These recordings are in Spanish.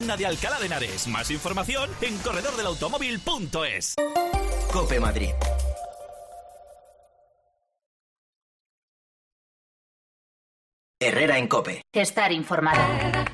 De Alcalá de Henares. Más información en corredordelautomóvil.es. COPE Madrid. Herrera en COPE. Estar informado.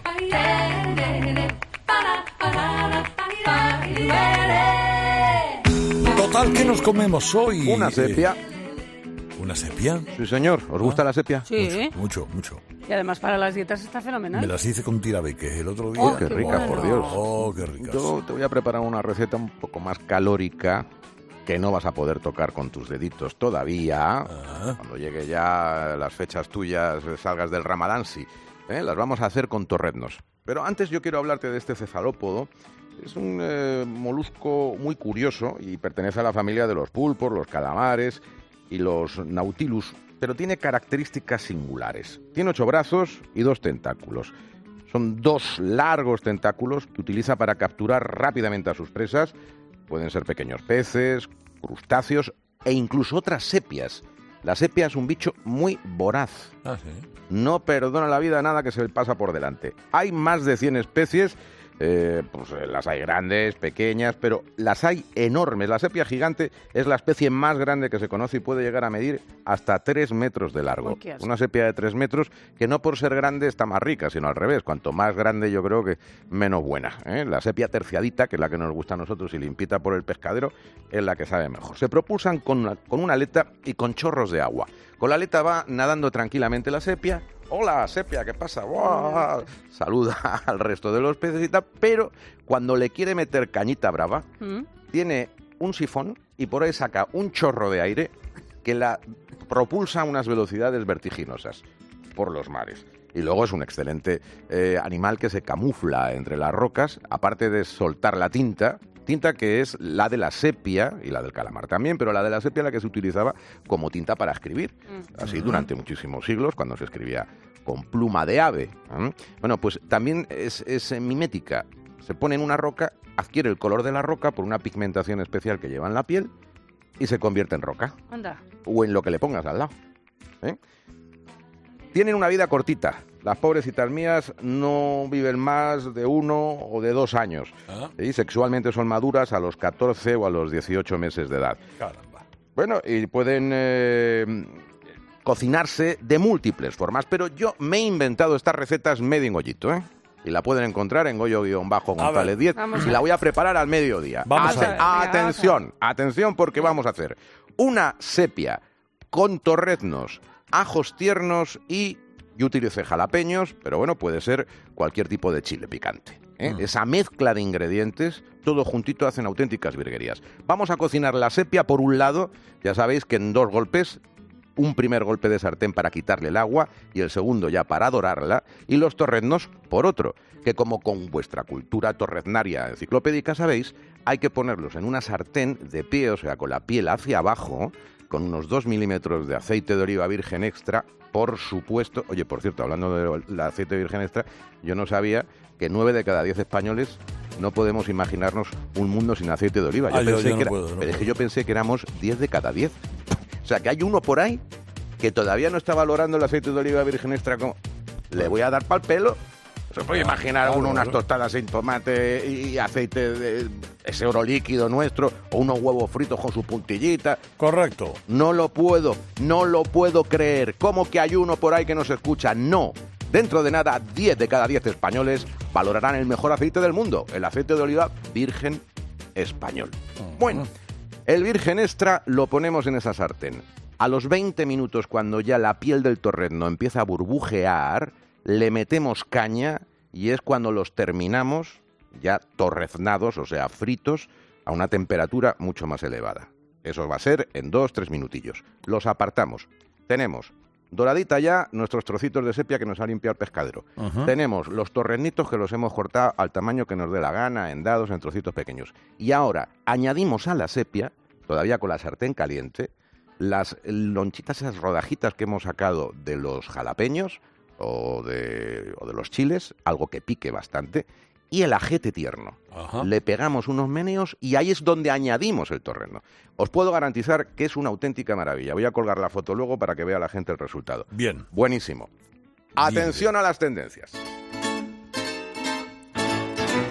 Total, ¿qué nos comemos hoy? Una sepia. ¿Una sepia? Sí, señor. ¿Os gusta la sepia? Sí. Mucho. Y además para las dietas está fenomenal. Me las hice con tirabeque el otro día. Oh, qué rica, bueno. por Dios. Oh, qué ricas. Yo te voy a preparar una receta un poco más calórica que no vas a poder tocar con tus deditos todavía. Cuando llegue ya las fechas tuyas, salgas del Ramadán, sí. Las vamos a hacer con torreznos. Pero antes yo quiero hablarte de este cefalópodo. Es un molusco muy curioso y pertenece a la familia de los pulpos, los calamares y los nautilus, pero tiene características singulares. Tiene 8 brazos y 2 tentáculos. Son 2 largos tentáculos que utiliza para capturar rápidamente a sus presas. Pueden ser pequeños peces, crustáceos e incluso otras sepias. La sepia es un bicho muy voraz. ¿Sí? No perdona la vida a nada que se le pasa por delante. Hay más de 100 especies. Las hay grandes, pequeñas, pero las hay enormes. La sepia gigante es la especie más grande que se conoce y puede llegar a medir hasta 3 metros de largo. Una sepia de 3 metros que no por ser grande está más rica, sino al revés. Cuanto más grande yo creo que menos buena. La sepia terciadita, que es la que nos gusta a nosotros y limpita por el pescadero, es la que sabe mejor. Se propulsan con una aleta y con chorros de agua. Con la aleta va nadando tranquilamente la sepia. Hola, sepia, ¿qué pasa? ¡Wow! Saluda al resto de los peces y tal, pero cuando le quiere meter cañita brava, tiene un sifón y por ahí saca un chorro de aire que la propulsa a unas velocidades vertiginosas por los mares. Y luego es un excelente animal que se camufla entre las rocas, aparte de soltar la tinta que es la de la sepia y la del calamar también, pero la de la sepia la que se utilizaba como tinta para escribir. Así durante muchísimos siglos, cuando se escribía con pluma de ave. Bueno, pues también es mimética. Se pone en una roca, adquiere el color de la roca por una pigmentación especial que lleva en la piel y se convierte en roca. Anda. O en lo que le pongas al lado. Tienen una vida cortita. Las pobrecitas mías no viven más de 1 o de 2 años. Y sexualmente son maduras a los 14 o a los 18 meses de edad. Caramba. Bueno, y pueden cocinarse de múltiples formas, pero yo me he inventado estas recetas made in Goyito, Y la pueden encontrar en Goyo-González 10 y la voy a preparar al mediodía. Atención, porque vamos a hacer una sepia con torreznos, ajos tiernos y yo utilicé jalapeños, pero bueno, puede ser cualquier tipo de chile picante. Esa mezcla de ingredientes, todo juntito, hacen auténticas virguerías. Vamos a cocinar la sepia por un lado, ya sabéis que en 2 golpes, un primer golpe de sartén para quitarle el agua y el segundo ya para dorarla, y los torreznos por otro, que como con vuestra cultura torreznaria enciclopédica sabéis, hay que ponerlos en una sartén de pie, o sea, con la piel hacia abajo, con unos 2 milímetros de aceite de oliva virgen extra, por supuesto. Oye, por cierto, hablando del aceite virgen extra, yo no sabía que 9 de cada 10 españoles no podemos imaginarnos un mundo sin aceite de oliva. Yo pensé que éramos 10 de cada 10. O sea, que hay uno por ahí que todavía no está valorando el aceite de oliva virgen extra como... Le voy a dar pa'l pelo. ¿Se puede imaginar uno unas tostadas sin tomate y aceite de ese oro líquido nuestro? O unos huevos fritos con su puntillita. Correcto. No lo puedo creer. ¿Cómo que hay uno por ahí que nos escucha? No. Dentro de nada, 10 de cada 10 españoles valorarán el mejor aceite del mundo, el aceite de oliva virgen español. Bueno, el virgen extra lo ponemos en esa sartén. A los 20 minutos, cuando ya la piel del torrezno empieza a burbujear, le metemos caña y es cuando los terminamos ya torreznados, o sea, fritos, a una temperatura mucho más elevada. Eso va a ser en 2-3 minutillos. Los apartamos. Tenemos doradita ya nuestros trocitos de sepia que nos ha limpiado el pescadero. Tenemos los torreznitos que los hemos cortado al tamaño que nos dé la gana, en dados, en trocitos pequeños. Y ahora añadimos a la sepia, todavía con la sartén caliente, las lonchitas, esas rodajitas que hemos sacado de los jalapeños, o de los chiles, algo que pique bastante, y el ajete tierno. Le pegamos unos meneos y ahí es donde añadimos el torrezno. Os puedo garantizar que es una auténtica maravilla. Voy a colgar la foto luego para que vea la gente el resultado. Bien. Buenísimo. Atención a las tendencias.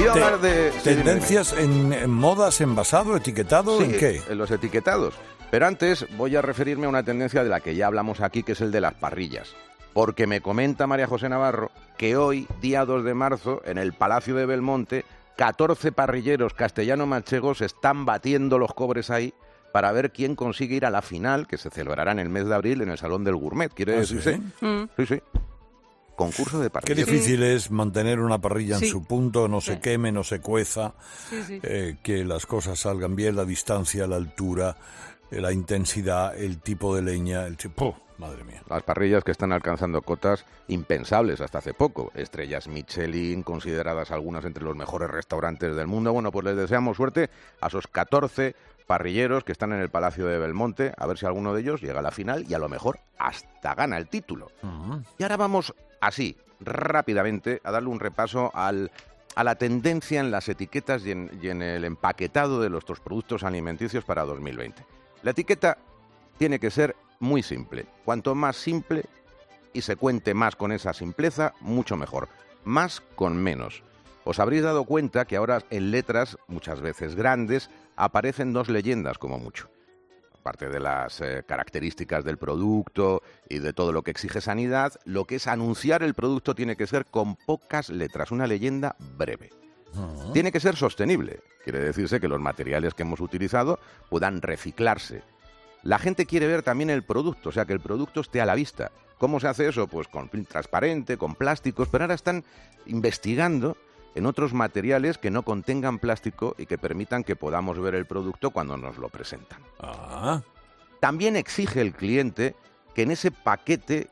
Iba a hablar de... ¿Tendencias en modas, envasado, etiquetado, Sí, en qué? en los etiquetados. Pero antes voy a referirme a una tendencia de la que ya hablamos aquí, que es el de las parrillas. Porque me comenta María José Navarro que hoy, día 2 de marzo, en el Palacio de Belmonte, 14 parrilleros castellano-manchegos están batiendo los cobres ahí para ver quién consigue ir a la final, que se celebrará en el mes de abril en el Salón del Gourmet. ¿Quiere decirse? ¿Sí? Sí. Concurso de Qué parrilleros. difícil es mantener una parrilla en Sí. su punto, no se Sí. queme, no se cueza, Sí. que las cosas salgan bien, la distancia, la altura, la intensidad, el tipo de leña, ¡Puh! Madre mía. Las parrillas que están alcanzando cotas impensables hasta hace poco. Estrellas Michelin, consideradas algunas entre los mejores restaurantes del mundo. Bueno, pues les deseamos suerte a esos 14 parrilleros que están en el Palacio de Belmonte, a ver si alguno de ellos llega a la final y a lo mejor hasta gana el título. Y ahora vamos así, rápidamente, a darle un repaso a la tendencia en las etiquetas y en el empaquetado de nuestros productos alimenticios para 2020. La etiqueta tiene que ser muy simple. Cuanto más simple y se cuente más con esa simpleza, mucho mejor. Más con menos. Os habréis dado cuenta que ahora en letras, muchas veces grandes, aparecen 2 leyendas como mucho. Aparte de las características del producto y de todo lo que exige sanidad, lo que es anunciar el producto tiene que ser con pocas letras, una leyenda breve. Tiene que ser sostenible, quiere decirse que los materiales que hemos utilizado puedan reciclarse. La gente quiere ver también el producto, o sea, que el producto esté a la vista. ¿Cómo se hace eso? Pues con film transparente, con plásticos, pero ahora están investigando en otros materiales que no contengan plástico y que permitan que podamos ver el producto cuando nos lo presentan. Ah, También exige el cliente que en ese paquete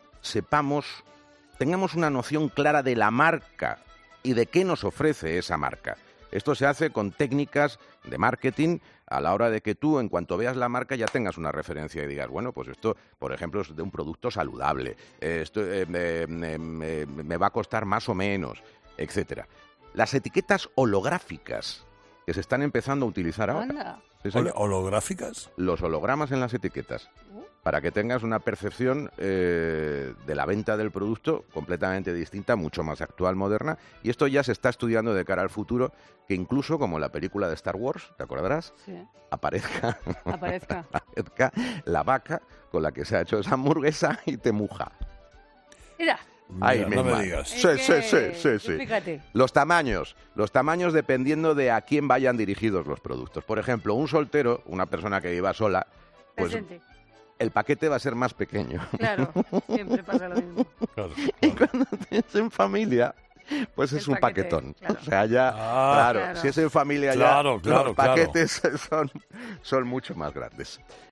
tengamos una noción clara de la marca y de qué nos ofrece esa marca. Esto se hace con técnicas de marketing a la hora de que tú, en cuanto veas la marca, ya tengas una referencia y digas, bueno, pues esto, por ejemplo, es de un producto saludable, esto me va a costar más o menos, etcétera. Las etiquetas holográficas que se están empezando a utilizar ahora. Anda. Sí, señor. ¿holográficas? Los hologramas en las etiquetas, para que tengas una percepción de la venta del producto completamente distinta, mucho más actual, moderna, y esto ya se está estudiando de cara al futuro, que incluso, como la película de Star Wars, ¿te acordarás? Sí. Aparezca Aparezca. la vaca con la que se ha hecho esa hamburguesa y te muja. Mira. Ay, Mira, mi no me madre. digas. Sí. Fíjate. Los tamaños dependiendo de a quién vayan dirigidos los productos. Por ejemplo, un soltero, una persona que viva sola, pues Presente. el paquete va a ser más pequeño. Claro, siempre pasa lo mismo. Claro, Y cuando tienes en familia, pues es El un paquete, paquetón. claro. O sea, ya, Ah, claro, si es en familia Claro, ya, claro, los claro. paquetes son mucho más grandes.